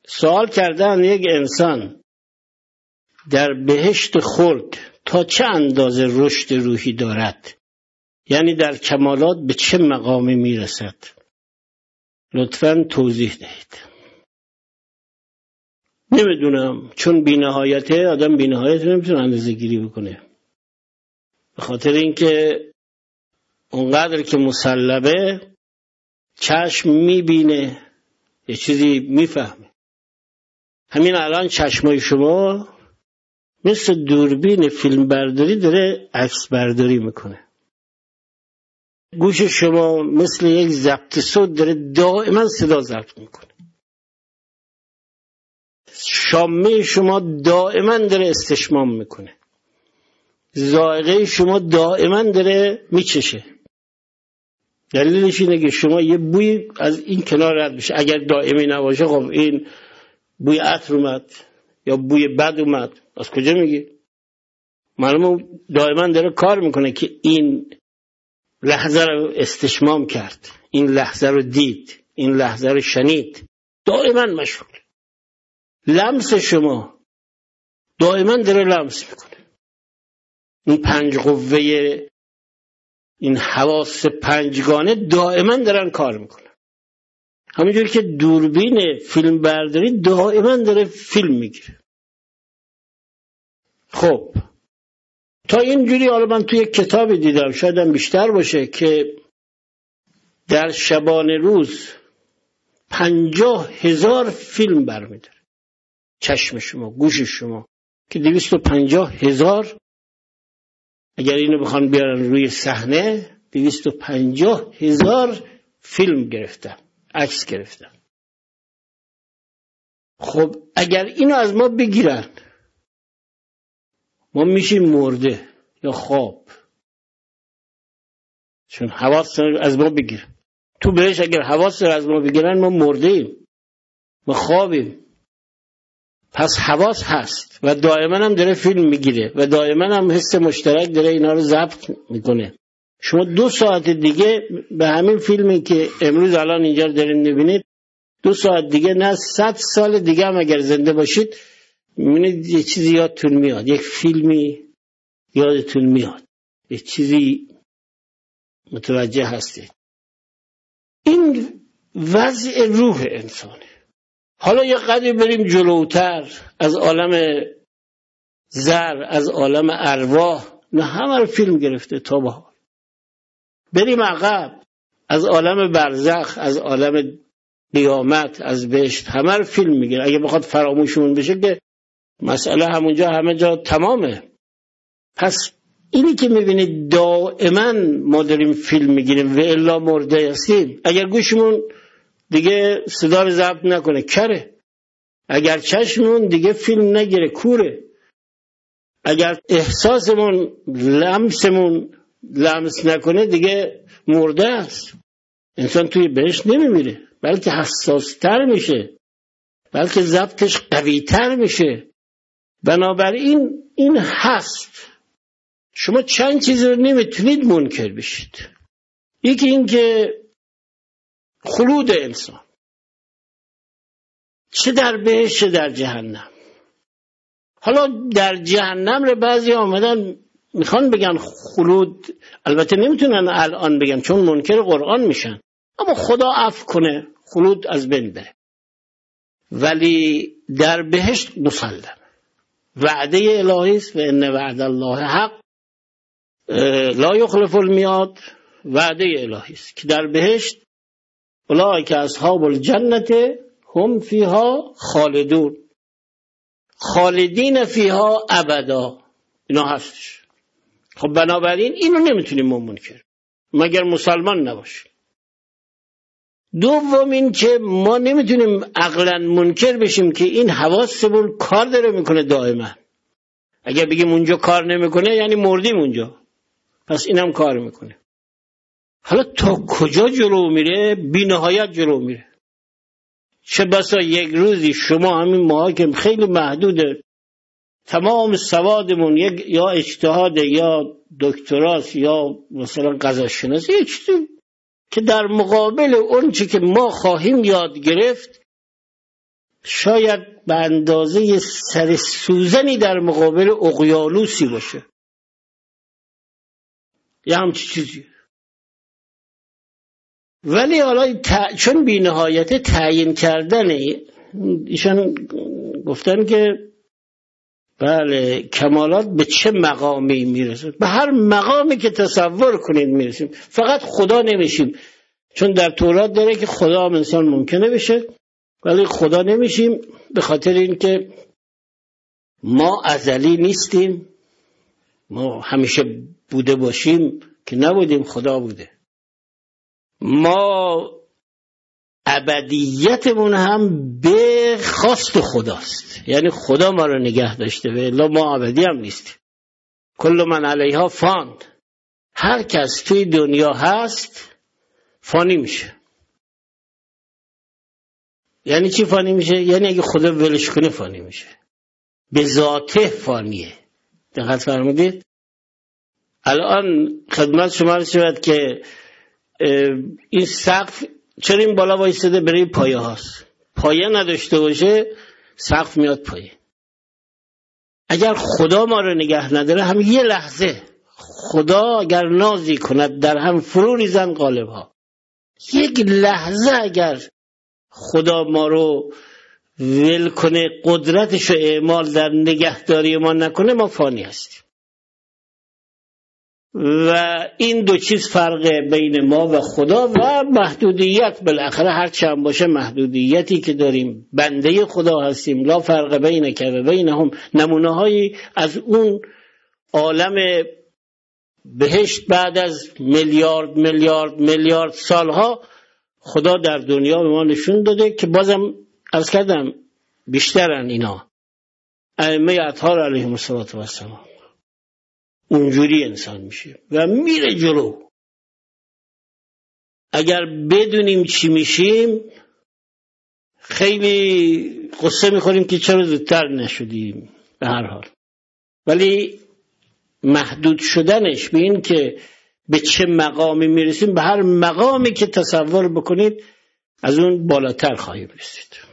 سوال کردن یک انسان در بهشت خلد تا چه اندازه رشد روحی دارد، یعنی در کمالات به چه مقامی میرسد، لطفاً توضیح دهید. نمیدونم، چون بی‌نهایته، آدم بی‌نهایت نمیتونه اندازه گیری بکنه، به خاطر اینکه اونقدر که مسلبه چشم میبینه یه چیزی میفهمه. همین الان چشمای شما مثل دوربین فیلم برداری داره عکس برداری میکنه. گوش شما مثل یک ضبط صوت داره دائما صدا ضبط میکنه. شامه شما دائما داره استشمام میکنه. ذائقه شما دائما داره میچشه. دلیلش اینه که شما یه بوی از این کنار رد بشه. اگر دائمی نباشه، خب این بوی عطر اومد یا بوی بد اومد، از کجا میگی؟ معلومه دائما داره کار میکنه که این لحظه رو استشمام کرد، این لحظه رو دید، این لحظه رو شنید، دائما مشغول. لمس شما دائما داره لمس میکنه. این 5 قوه، این حواس 5گانه دائما دارن کار میکنن. همینجوری که دوربین فیلم برداری دائما داره فیلم میگیره. خب تا اینجوری، حالا من توی یک کتابی دیدم، شاید هم بیشتر باشه، که در شبانه روز 50,000 فیلم برمیداره چشم شما، گوش شما، که 250,000 اگر اینو بخوان بیارن روی صحنه 250,000 فیلم گرفتن، عکس گرفتن. خب اگر اینو از ما بگیرن، ما میشیم مرده یا خواب، چون حواس از ما بگیرن. تو بهش اگر حواس از ما بگیرن، ما مرده ایم، ما خوابیم. پس حواس هست و دائما هم داره فیلم میگیره و دائما هم حس مشترک داره اینا رو ضبط میکنه. شما 2 ساعت دیگه به همین فیلمی که امروز الان اینجا دارین میبینید، 2 ساعت دیگه، نه 100 سال دیگه هم اگر زنده باشید، میبینید یه چیزی یادتون میاد، یک فیلمی یادتون میاد، یه چیزی متوجه هستید. این وضع روح انسانه. حالا یه قدری بریم جلوتر، از عالم زر، از عالم ارواح، نه همه رو فیلم گرفته تا به حال. بریم عقب، از عالم برزخ، از عالم قیامت، از بهشت، همه رو فیلم میگیره. اگه بخواد فراموشمون بشه که مسئله همونجا همه جا تمامه. پس اینی که میبینید دائما ما داریم فیلم میگیریم و الا مرده هستیم. اگر گوشمون دیگه صدا رو ضبط نکنه، کره. اگر چشممون دیگه فیلم نگیره، کوره. اگر احساسمون، لمسمون لمس نکنه، دیگه مرده است. انسان توی بهشت نمیمیره، بلکه حساستر میشه، بلکه ضبطش قویتر میشه. بنابراین این هست. شما چند چیز رو نمیتونید منکر بشید. یکی این که خلود انسان، چه در بهشت چه در جهنم. حالا در جهنم رو بعضی آمدن میخوان بگن خلود، البته نمیتونن الان بگن چون منکر قرآن میشن، اما خدا عفو کنه خلود از بین بره. ولی در بهشت مسلم، وعده الهی است و ان وعد الله حق لا یخلف المیعاد. وعده الهی است که در بهشت اولئک اصحاب الجنة هم فیها خالدون خالدین فیها ابدا. اینا هستش. خب بنابراین اینو نمیتونیم منکر مگر مسلمان نباشیم. دوم این که ما نمیتونیم عقلا منکر بشیم که این حواسمون کار داره میکنه دائما. اگر بگیم اونجا کار نمیکنه یعنی مردیم اونجا، پس اینم کار میکنه. حالا تا کجا جلو میره؟ بی نهایت جلو میره. چه بسا یک روزی شما همین ماها که خیلی محدوده، تمام سوادمون یک یا اجتهاد یا دکتراست یا مثلا غذاشناسی، یک چیزی که در مقابل اون چی که ما خواهیم یاد گرفت شاید به اندازه سر سوزنی در مقابل اقیانوسی باشه، یه همچی چیزی. ولی حالا چون بی نهایت تعیین کردنه، ایشان گفتن که بله کمالات به چه مقامی میرسه؟ به هر مقامی که تصور کنید میرسیم، فقط خدا نمیشیم. چون در تورات داره که خدا هم انسان ممکنه بشه ولی خدا نمیشیم، به خاطر اینکه ما ازلی نیستیم. ما همیشه بوده باشیم که نبودیم، خدا بوده. ما ابدیتمون هم به خواست خداست، یعنی خدا ما رو نگه داشته و الا ما ابدی هم نیستیم. کل من علیها فان، هر کس توی دنیا هست فانی میشه. یعنی چی فانی میشه؟ یعنی اگه خدا ولش کنه فانی میشه، به ذاته فانیه. دقت فرمودید؟ الان خدمت شما رسید که این سقف چرا این بالا وایساده؟ برای پایه هاست. پایه نداشته باشه سقف میاد پایین. اگر خدا ما رو نگه نداره، هم یه لحظه خدا اگر نازی کند در هم فرو ریزن قالب ها. یک لحظه اگر خدا ما رو ول کنه، قدرتش رو اعمال در نگهداری ما نکنه، ما فانی هستیم. و این دو چیز فرق بین ما و خدا و محدودیت. بالاخره هر چند باشه محدودیتی که داریم، بنده خدا هستیم. لا فرق بین که و بینهم، نمونه هایی از اون عالم بهشت بعد از میلیارد میلیارد میلیارد سالها خدا در دنیا به ما نشون داده که بازم عرض کردم بیشترن اینا. ائمه اطهار علیهم السلام اونجوری انسان میشه و میره جلو. اگر بدونیم چی میشیم خیلی قصه میخوریم که چرا زودتر نشدیم. به هر حال ولی محدود شدنش به این که به چه مقامی میرسیم، به هر مقامی که تصور بکنید از اون بالاتر خواهیم رسید.